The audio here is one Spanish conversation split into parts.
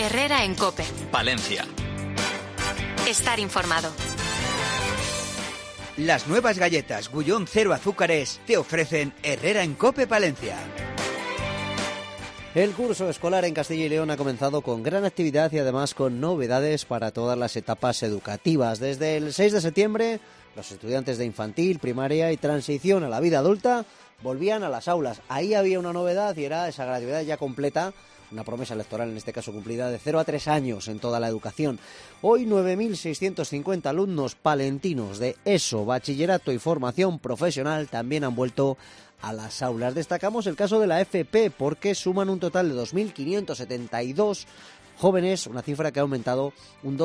Herrera en COPE. Palencia. Estar informado. Las nuevas galletas Gullón 0 azúcares te ofrecen Herrera en COPE Palencia. El curso escolar en Castilla y León ha comenzado con gran actividad y además con novedades para todas las etapas educativas. Desde el 6 de septiembre, los estudiantes de infantil, primaria y transición a la vida adulta volvían a las aulas. Ahí había una novedad y era esa gratuidad ya completa, una promesa electoral en este caso cumplida, de 0 a 3 años en toda la educación. Hoy 9.650 alumnos palentinos de ESO, bachillerato y formación profesional también han vuelto a las aulas. Destacamos el caso de la FP porque suman un total de 2.572 jóvenes, una cifra que ha aumentado un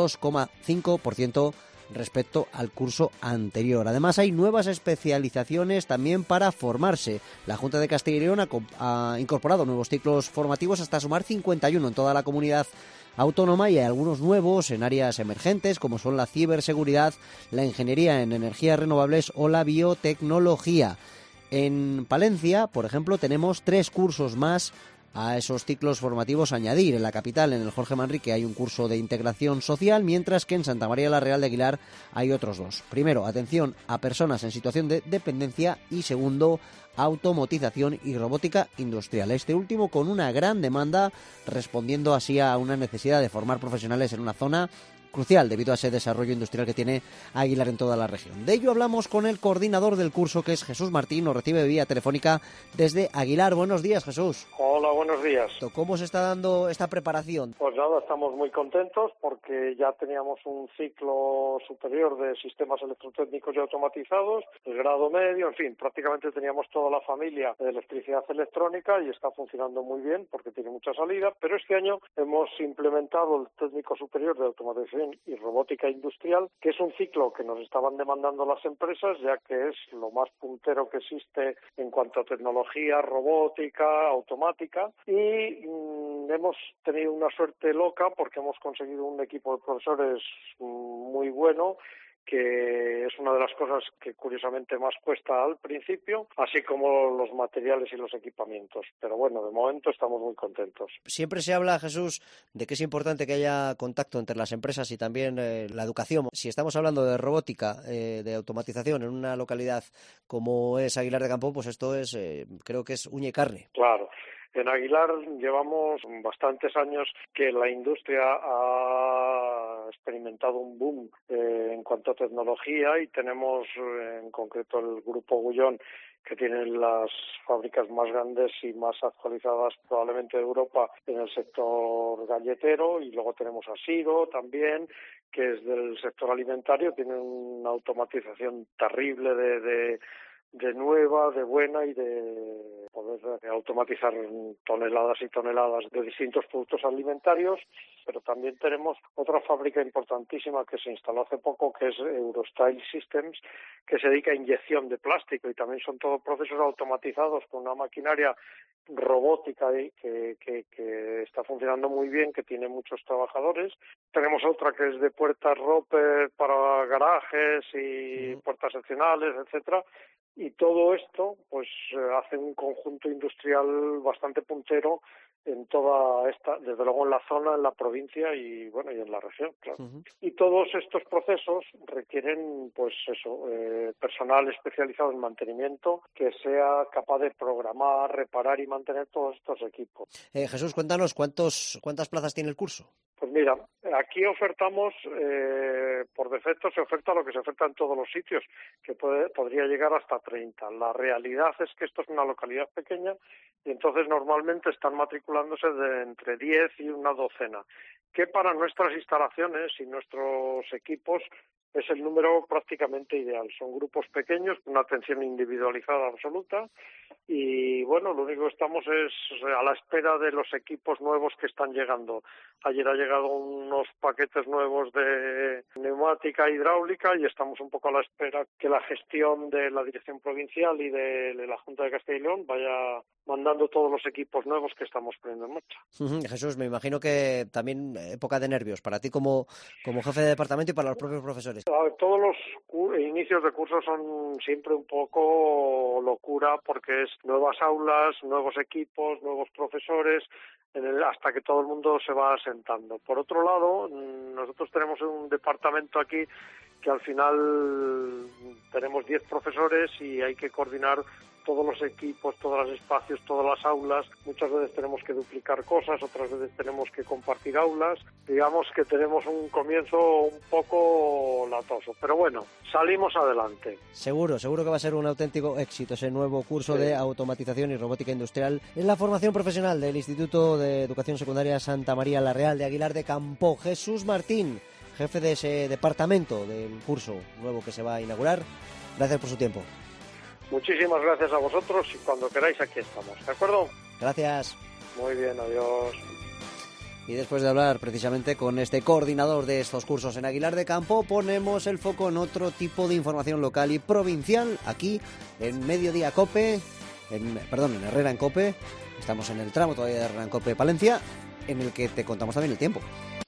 2,5% respecto al curso anterior. Además, hay nuevas especializaciones también para formarse. La Junta de Castilla y León ha incorporado nuevos ciclos formativos hasta sumar 51 en toda la comunidad autónoma y hay algunos nuevos en áreas emergentes como son la ciberseguridad, la ingeniería en energías renovables o la biotecnología. En Palencia, por ejemplo, tenemos 3 cursos más a esos ciclos formativos a añadir. En la capital, en el Jorge Manrique, hay un curso de integración social, mientras que en Santa María la Real de Aguilar hay otros 2. Primero, atención a personas en situación de dependencia y segundo, automatización y robótica industrial. Este último con una gran demanda, respondiendo así a una necesidad de formar profesionales en una zona crucial debido a ese desarrollo industrial que tiene Aguilar en toda la región. De ello hablamos con el coordinador del curso, que es Jesús Martín, nos recibe vía telefónica desde Aguilar. Buenos días, Jesús. Hola, buenos días. ¿Cómo se está dando esta preparación? Pues nada, estamos muy contentos porque ya teníamos un ciclo superior de sistemas electrotécnicos y automatizados, el grado medio, en fin, prácticamente teníamos toda la familia de electricidad electrónica y está funcionando muy bien porque tiene mucha salida, pero este año hemos implementado el técnico superior de automatización y robótica industrial, que es un ciclo que nos estaban demandando las empresas, ya que es lo más puntero que existe en cuanto a tecnología, robótica, automática, y hemos tenido una suerte loca porque hemos conseguido un equipo de profesores muy bueno, que es una de las cosas que curiosamente más cuesta al principio, así como los materiales y los equipamientos. Pero bueno, de momento estamos muy contentos. Siempre se habla, Jesús, de que es importante que haya contacto entre las empresas y también la educación. Si estamos hablando de robótica, de automatización en una localidad como es Aguilar de Campo, pues esto es, creo que es uña y carne. Claro. En Aguilar llevamos bastantes años que la industria ha experimentado un boom en cuanto a tecnología y tenemos en concreto el Grupo Gullón, que tiene las fábricas más grandes y más actualizadas probablemente de Europa en el sector galletero, y luego tenemos a Siro también, que es del sector alimentario, tiene una automatización terrible de nueva, de buena y de poder automatizar toneladas y toneladas de distintos productos alimentarios. Pero también tenemos otra fábrica importantísima que se instaló hace poco, que es Eurostyle Systems, que se dedica a inyección de plástico, y también son todos procesos automatizados con una maquinaria robótica que está funcionando muy bien, que tiene muchos trabajadores. Tenemos otra que es de puertas Roper para garajes y puertas seccionales, etcétera. Y todo esto pues hace un conjunto industrial bastante puntero en toda esta, desde luego en la zona, en la provincia y bueno, y en la región, claro. Y todos estos procesos requieren pues eso, personal especializado en mantenimiento que sea capaz de programar, reparar y mantener todos estos equipos. Jesús, cuéntanos, ¿cuántas plazas tiene el curso? Pues mira, aquí ofertamos, por defecto se oferta lo que se oferta en todos los sitios, que podría llegar hasta 30. La realidad es que esto es una localidad pequeña y entonces normalmente están matriculándose de entre 10 y una docena, que para nuestras instalaciones y nuestros equipos es el número prácticamente ideal. Son grupos pequeños, con una atención individualizada absoluta y bueno, lo único que estamos es a la espera de los equipos nuevos que están llegando. Ayer ha llegado unos paquetes nuevos de neumática e hidráulica y estamos un poco a la espera que la gestión de la Dirección Provincial y de la Junta de Castilla y León vaya demandando todos los equipos nuevos que estamos poniendo en marcha. Jesús, me imagino que también época de nervios para ti como jefe de departamento y para los propios profesores. Todos los inicios de curso son siempre un poco locura porque es nuevas aulas, nuevos equipos, nuevos profesores, hasta que todo el mundo se va asentando. Por otro lado, nosotros tenemos un departamento aquí que al final tenemos 10 profesores y hay que coordinar todos los equipos, todos los espacios, todas las aulas. Muchas veces tenemos que duplicar cosas, otras veces tenemos que compartir aulas. Digamos que tenemos un comienzo un poco latoso, pero bueno, salimos adelante. Seguro que va a ser un auténtico éxito ese nuevo curso de automatización y robótica industrial en la formación profesional del Instituto de Educación Secundaria Santa María la Real de Aguilar de Campoo. Jesús Martín, jefe de ese departamento del curso nuevo que se va a inaugurar, gracias por su tiempo. Muchísimas gracias a vosotros y cuando queráis aquí estamos, ¿de acuerdo? Gracias. Muy bien, adiós. Y después de hablar precisamente con este coordinador de estos cursos en Aguilar de Campoo, ponemos el foco en otro tipo de información local y provincial, aquí en Mediodía Cope, en Herrera en Cope. Estamos en el tramo todavía de Herrera en Cope Palencia, en el que te contamos también el tiempo.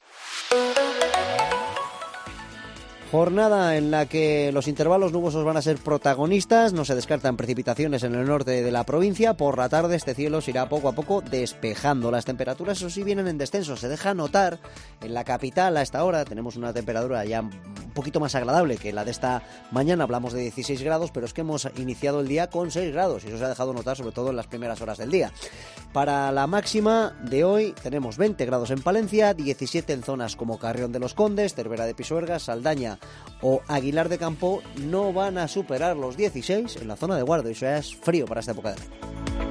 Jornada en la que los intervalos nubosos van a ser protagonistas, no se descartan precipitaciones en el norte de la provincia. Por la tarde este cielo se irá poco a poco despejando. Las temperaturas, eso sí, vienen en descenso. Se deja notar en la capital a esta hora, tenemos una temperatura ya un poquito más agradable que la de esta mañana, hablamos de 16 grados, pero es que hemos iniciado el día con 6 grados y eso se ha dejado notar sobre todo en las primeras horas del día. Para la máxima de hoy tenemos 20 grados en Palencia, 17 en zonas como Carrión de los Condes, Cervera de Pisuerga, Saldaña o Aguilar de Campoo. No van a superar los 16 en la zona de Guardo y eso ya es frío para esta época de año.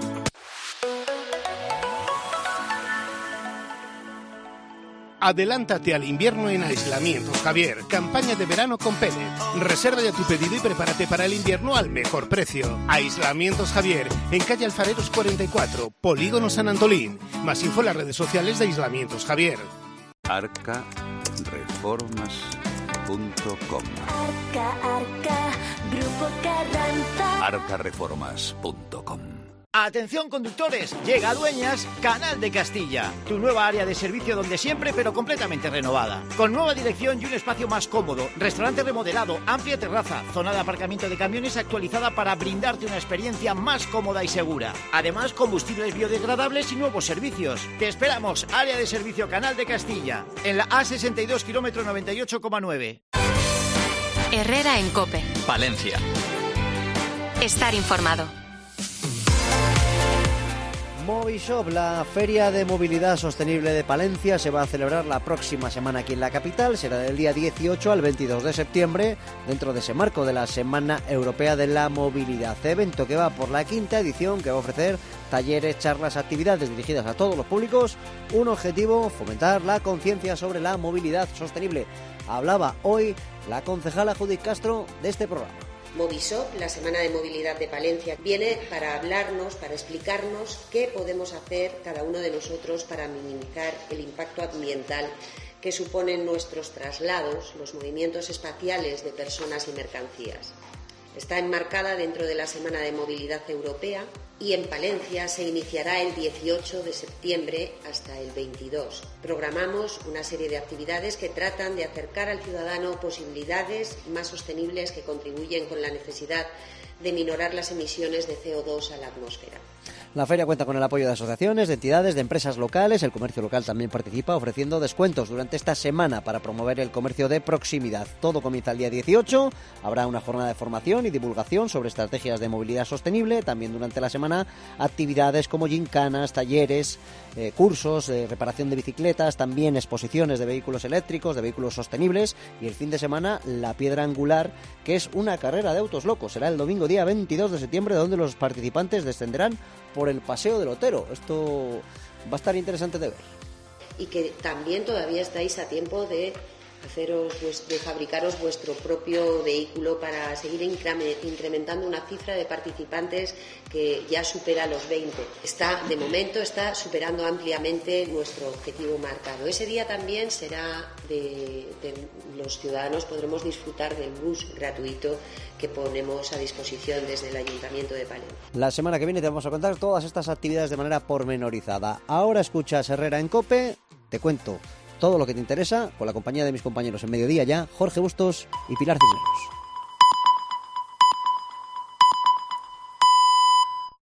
Adelántate al invierno en Aislamientos Javier. Campaña de verano con pellet. Reserva ya tu pedido y prepárate para el invierno al mejor precio. Aislamientos Javier, en calle Alfareros 44, Polígono San Antolín. Más info en las redes sociales de Aislamientos Javier. Arcareformas.com. Grupo Carranza. Arcareformas.com. Atención conductores, llega a Dueñas Canal de Castilla, tu nueva área de servicio donde siempre pero completamente renovada, con nueva dirección y un espacio más cómodo, restaurante remodelado, amplia terraza, zona de aparcamiento de camiones actualizada para brindarte una experiencia más cómoda y segura. Además, combustibles biodegradables y nuevos servicios. Te esperamos, área de servicio Canal de Castilla, en la A62 kilómetro 98,9. Herrera en Cope. Palencia. Estar informado. Movishop, la feria de movilidad sostenible de Palencia, se va a celebrar la próxima semana aquí en la capital. Será del día 18 al 22 de septiembre, dentro de ese marco de la Semana Europea de la Movilidad. Evento que va por la quinta edición, que va a ofrecer talleres, charlas, actividades dirigidas a todos los públicos. Un objetivo, fomentar la conciencia sobre la movilidad sostenible. Hablaba hoy la concejala Judith Castro de este programa. Movishop, la Semana de Movilidad de Palencia, viene para hablarnos, para explicarnos qué podemos hacer cada uno de nosotros para minimizar el impacto ambiental que suponen nuestros traslados, los movimientos espaciales de personas y mercancías. Está enmarcada dentro de la Semana de Movilidad Europea y en Palencia se iniciará el 18 de septiembre hasta el 22. Programamos una serie de actividades que tratan de acercar al ciudadano posibilidades más sostenibles que contribuyen con la necesidad de minorar las emisiones de CO2 a la atmósfera. La feria cuenta con el apoyo de asociaciones, de entidades, de empresas locales. El comercio local también participa ofreciendo descuentos durante esta semana para promover el comercio de proximidad. Todo comienza el día 18. Habrá una jornada de formación y divulgación sobre estrategias de movilidad sostenible. También durante la semana actividades como gincanas, talleres, cursos de reparación de bicicletas, también exposiciones de vehículos eléctricos, de vehículos sostenibles. Y el fin de semana la piedra angular, que es una carrera de autos locos. Será el domingo día 22 de septiembre, donde los participantes descenderán por el Paseo del Otero. Esto va a estar interesante de ver. Y que también todavía estáis a tiempo de de fabricaros vuestro propio vehículo para seguir incrementando una cifra de participantes que ya supera los 20. De momento está superando ampliamente nuestro objetivo marcado. Ese día también será de los ciudadanos, podremos disfrutar del bus gratuito que ponemos a disposición desde el Ayuntamiento de Palencia. La semana que viene te vamos a contar todas estas actividades de manera pormenorizada. Ahora escuchas Herrera en COPE, te cuento todo lo que te interesa con la compañía de mis compañeros en Mediodía Ya, Jorge Bustos y Pilar Cisneros.